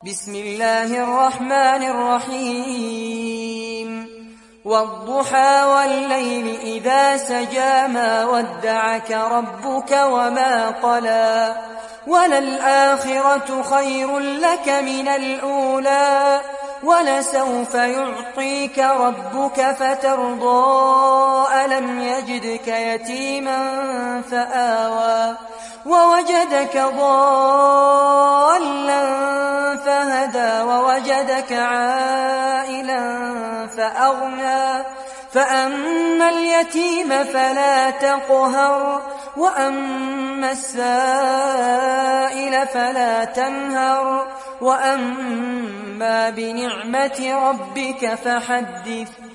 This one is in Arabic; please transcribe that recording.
بسم الله الرحمن الرحيم والضحى والليل إذا سجى ما ودعك ربك وما قلى وللآخرة خير لك من الأولى ولسوف يعطيك ربك فترضى ألم يجدك يتيما فآوى ووجدك ضالا فهدى ووجدك عائلا فأغنى فأما اليتيم فلا تقهر وأما السائل فلا تنهر وأما بنعمة ربك فحدث